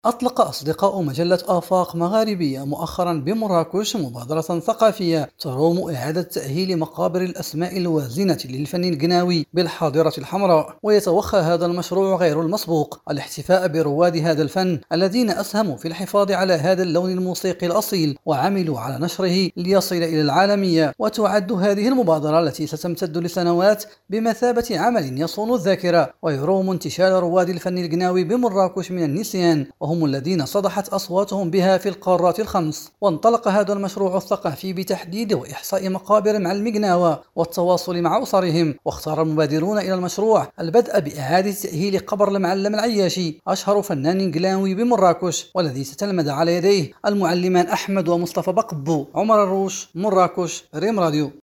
أطلق أصدقاء مجلة آفاق مغاربية مؤخرا بمراكش مبادرة ثقافية تروم إعادة تأهيل مقابر الأسماء الوازنة للفن القناوي بالحاضرة الحمراء. ويتوخى هذا المشروع غير المسبوق الاحتفاء برواد هذا الفن الذين أسهموا في الحفاظ على هذا اللون الموسيقي الأصيل وعملوا على نشره ليصل إلى العالمية. وتعد هذه المبادرة التي ستمتد لسنوات بمثابة عمل يصون الذاكرة ويروم انتشال رواد الفن القناوي بمراكش من النسيان، وهم الذين صدحت أصواتهم بها في القارات الخمس. وانطلق هذا المشروع الثقافي بتحديد وإحصاء مقابر مع المقناوة والتواصل مع أسرهم. واختار المبادرون إلى المشروع البدء بإعادة تأهيل قبر المعلم العياشي أشهر فنان قلاوي بمراكش، والذي ستلمذ على يديه المعلمان أحمد ومصطفى بقبو. عمر الروش، مراكش، ريم راديو.